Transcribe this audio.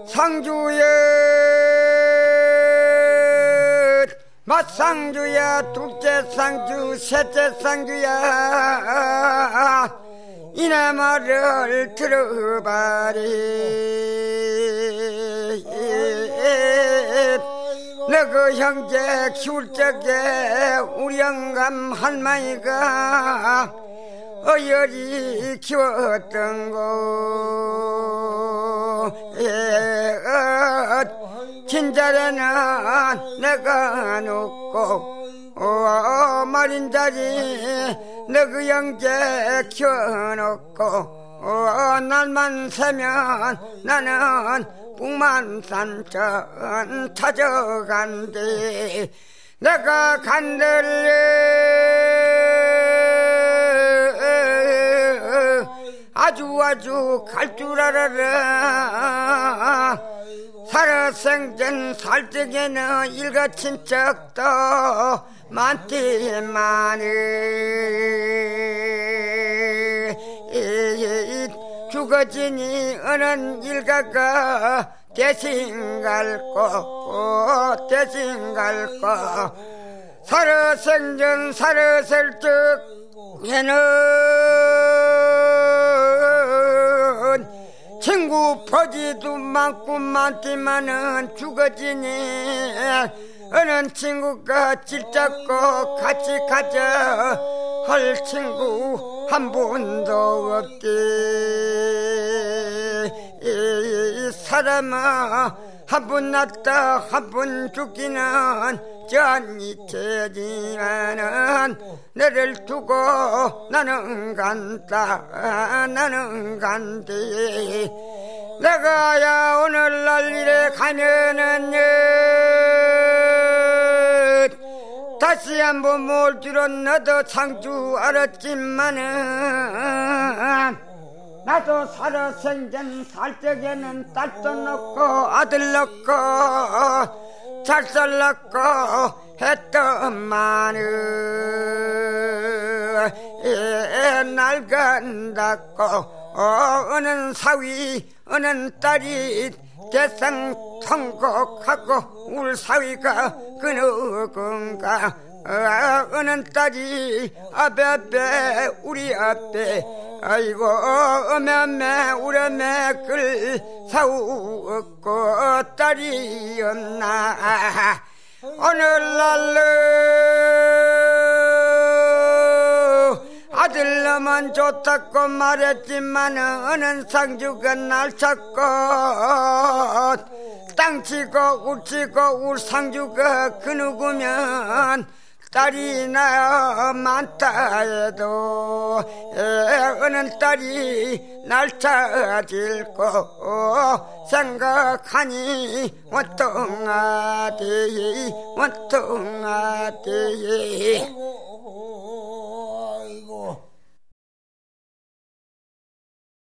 상주여 맞상주야 둘째 상주 셋째 상주야 이내 말을 들어봐리 너 그 형제 키울 적에 우리 영감 할머니가 어여리 키웠던 거 진자리는 내가 놓고 어머린 자리 너 그 형제 키워놓고 날만 새면 나는 북만산천 찾아간대 내가 간들래 아주 갈 줄 알아라 살아생전 살적에는 일가친 척도 많디만은 죽어지니 어느 일가가 대신 갈거 대신 갈거 살아생전 살아설 적에는 친구 퍼지도 많고 많지만은 죽어지니 어느 친구가 질잡고 같이 가자 할 친구 한 분도 없게 이 사람아 한 분 났다 한 분 죽기는 전이체지만은 너를 두고 나는 간다 나는 간대 내가야 오늘날 일에 가면은 다시 한번 몰 줄은 너도 상주 알았지만은 나도 살아생전 살적에는 딸도 넣고 아들 넣고 잘 낳고 했더만은 날 간다고 어느 사위 어느 딸이 대상 통곡하고 울 사위가 그 누군가 어느 딸이 앞에 우리 앞에 아이고 어메 우리 매글 사우었고 딸이 없나 오늘날로 아들놈은 좋다고 말했지만은 어느 상주가 날 찾고 땅치고 울치고 울 상주가 그 누구면 딸이 나 많다 해도 어느 딸이 날 찾을고 생각하니 원통하디 원통하디